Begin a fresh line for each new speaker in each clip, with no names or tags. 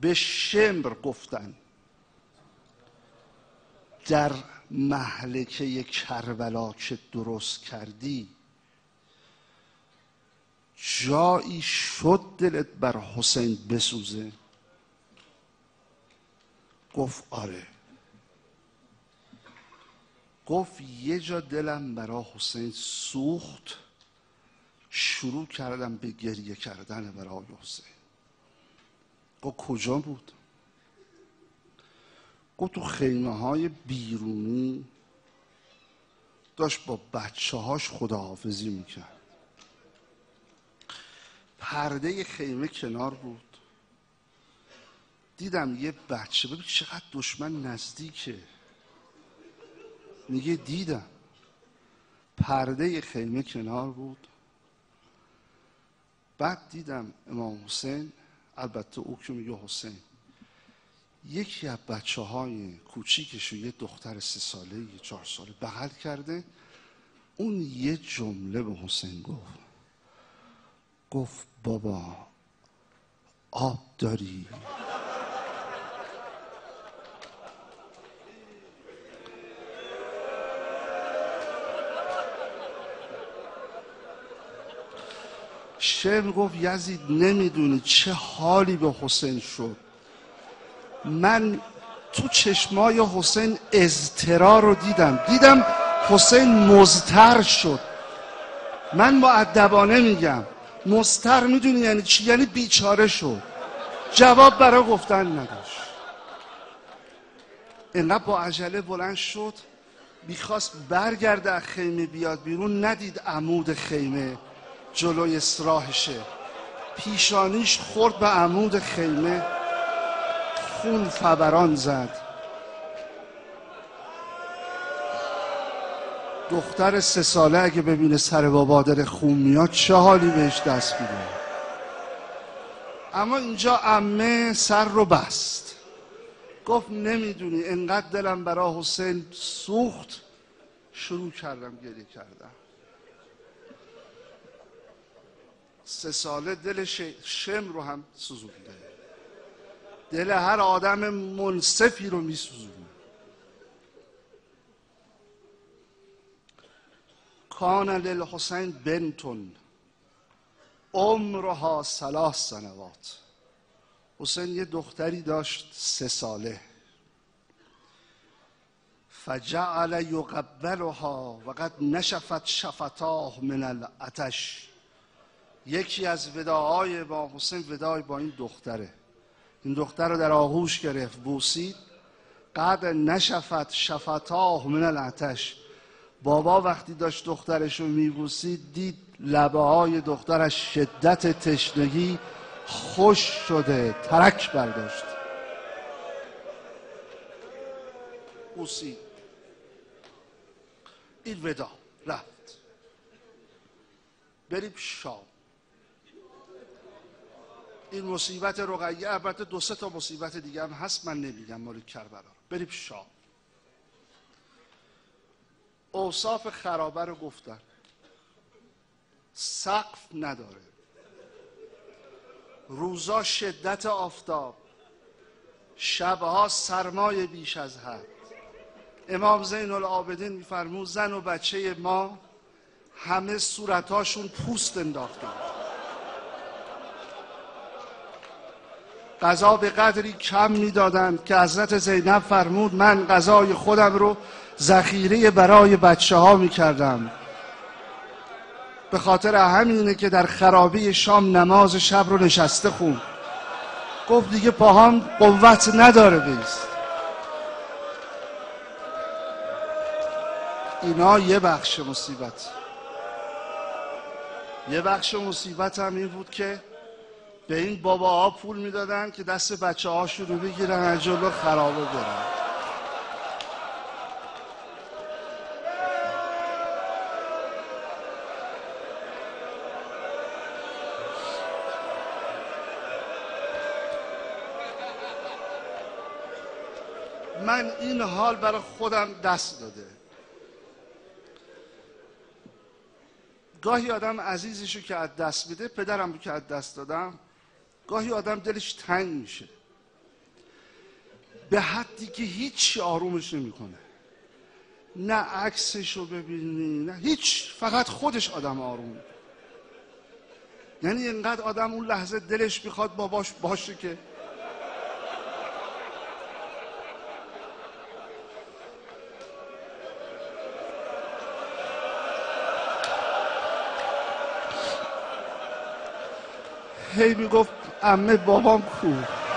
به شمر گفتن در مهلکه کربلا که درست کردی جایی شد دلت بر حسین بسوزه؟ گفت آره. گفت یه جا دلم برای حسین سوخت، شروع کردم به گریه کردن برای حسین. گفت کجا بود؟ گفت تو خیمه های بیرونی داشت با بچه هاش خداحافظی میکرد. پرده خیمه کنار بود، دیدم یه بچه، ببین چقدر دشمن نزدیکه، میگه دیدم. پرده خیمه کنار بود، بعد دیدم امام حسین، البته او که میگه حسین، یکی از بچه های کوچیکشو یه دختر 3 ساله 4 ساله بغل کرده. اون یه جمله به حسین گفت بابا آب داری؟ شعر گفت یزید نمیدونی چه حالی به حسین شد. من تو چشمای حسین اضطرار رو دیدم حسین مضطر شد. من مؤدبانه میگم مضطر میدونی یعنی چی؟ یعنی بیچاره شد، جواب برای گفتن نداشت. اینقدر با عجله بلند شد، میخواست برگرده از خیمه بیاد بیرون، ندید عمود خیمه جلوی راهشه، پیشانیش خورد به عمود خیمه، خون فوران زد. دختر 3 ساله اگه ببینه سر بابا داره خون میاد چه حالی بهش دست میده؟ اما اینجا عمه سر رو بست، گفت نمیدونی انقدر دلم برای حسین سوخت، شروع کردم گریه کردم. 3 ساله دل شم رو هم سوزونده، دل هر آدم منصفی رو میسوزونه. کان للحسین بنتون عمرها 3 سنوات. حسین یه دختری داشت 3 ساله. فجعل یقبلها وقد نشفت شفتاه من العطش. یکی از وداعای با حسین وداع با این دختره. این دختر رو در آغوش گرفت، بوسید. قد نشفت شفتاه من العطش. بابا وقتی داشت دخترش رو میبوسید دید لبه های دخترش شدت تشنگی خوش شده، ترک برداشت، بوسید. این ودا رفت. بریم شام. این مصیبت رقیه، البته 2-3 تا مصیبت دیگه هم هست من نمیگم مال کربلا. بریم شام. اوصاف خرابه رو گفتن. سقف نداره، روزا شدت آفتاب، شبها سرمای بیش از حد. امام زین العابدین میفرمود زن و بچه ما همه صورتاشون پوست انداخته. غذا به قدری کم میدادند که حضرت زینب فرمود من غذای خودم رو ذخیره برای بچه ها میکردم. به خاطر همینه که در خرابه شام نماز شب رو نشسته خوند. گفت دیگه پاهام قوت نداره بیست. اینا یه بخش مصیبت. یه بخش مصیبت هم این بود که به این باباها پول میدادن که دست بچه هاشون رو بگیرن از جلو خرابه برن. من این حال برای خودم دست داده. گاهی آدم عزیزشو که از دست میده، پدرم رو که از دست دادم، گاهی آدم دلش تنگ میشه. به حدی که هیچی آرومش نمیکنه. نه عکسشو ببینی نه هیچ، فقط خودش آدم آروم میکنه. یعنی اینقدر آدم اون لحظه دلش میخواد باباش باشه که هی میگفت عمه بابام کو.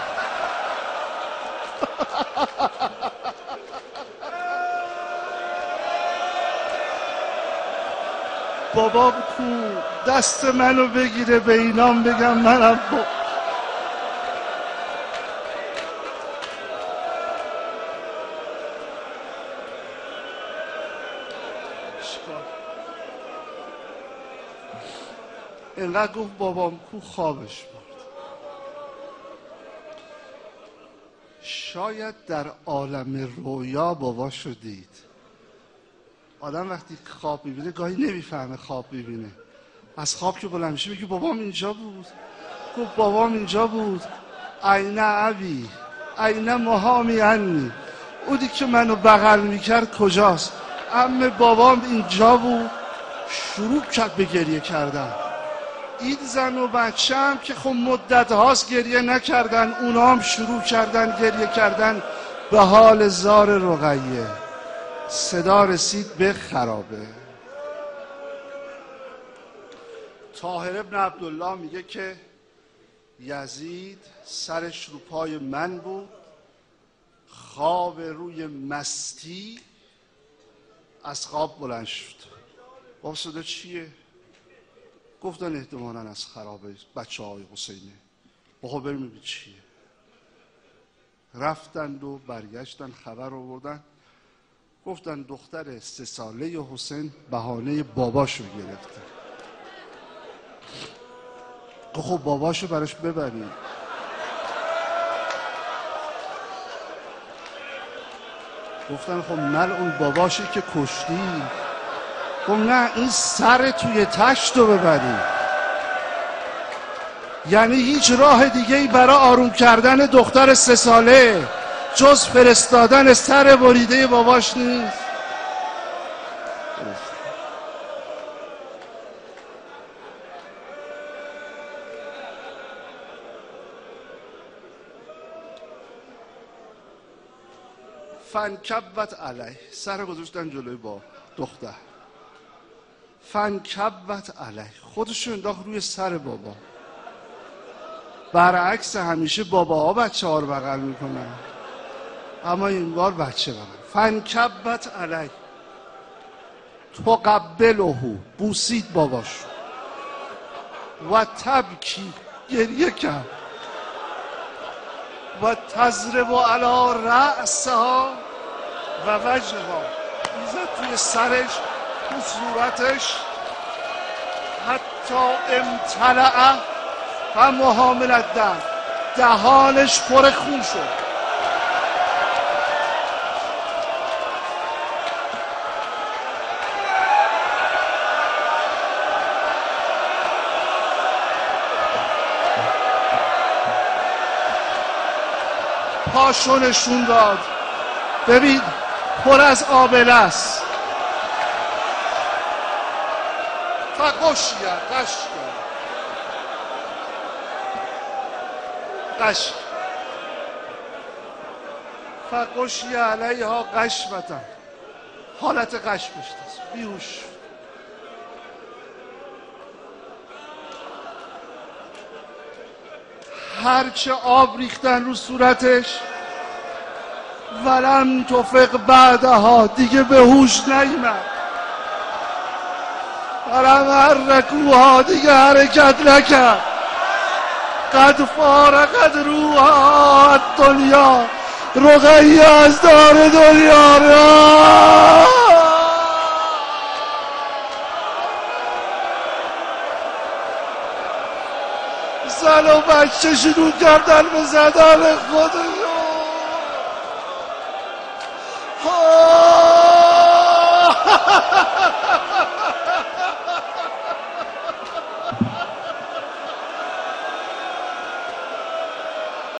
بابام کو، دست منو بگیره به اینام بگم منم اینقدر گفت بابام کو خوابش برد. شاید در عالم رویا باباشو دید. آدم وقتی خواب میبینه گاهی نمیفهمه خواب میبینه. از خواب که بلند میشه میگه بابام اینجا بود. گفت بابام اینجا بود. عین ابی عین مهامی عنی، اونی که منو بغل میکرد کجاست؟ عمه بابام اینجا بود. شروع کرد به گریه کردن. این زن و بچه هم که خب مدت هاست گریه نکردن، اونا هم شروع کردن گریه کردن به حال زار رقیه. صدا رسید به خرابه. طاهر ابن عبدالله میگه که یزید سرش رو پای من بود، خواب روی مستی، از خواب بلند شد. بابا صدا چیه؟ گفتن احتمالاً از خرابه بچه های حسینه. بابا بریم ببین چیه. رفتند و برگشتن خبر آوردن، گفتن دختر 3 ساله حسین بهانه باباشو گرفته. خب باباشو براش ببرید. گفتن خب اون باباشی که کشتی. خب نه، این سر توی تشت رو ببرید. یعنی هیچ راه دیگه ای برای آروم کردن دختر 3 ساله جز فرستادن سر بریده باباش نیست. فنکبت علیه، سر گذاشتن جلوی با دختر. فنکبت علیه، خودشو انداخت روی سر بابا. برعکس همیشه باباها بچه ها رو بغل میکنن، اما این بار بچه بغل. فنکبت علیه تقبلهو، بوسید باباشو. و تبکی، گریه کرد. و تضرب علی رأسها و وجهها، میزد توی سرش تو صورتش. حتی امتلع و محامل الدم، دهانش پر خون شد. پاشو نشون داد، ببین پر از آبله است. فقشیه قش فقشیه علیها قشبتن، حالت قش بشتست، بیهوش. هرچه آب ریختن رو صورتش، ولم تفق بعدها، دیگه به هوش نیامد. ولم حرکوها، دیگه حرکت نکرد. قد فارقت روحا دنیا، رقیه از دار دنیا را. زن و بچه شروع کردن به زدن خودشون.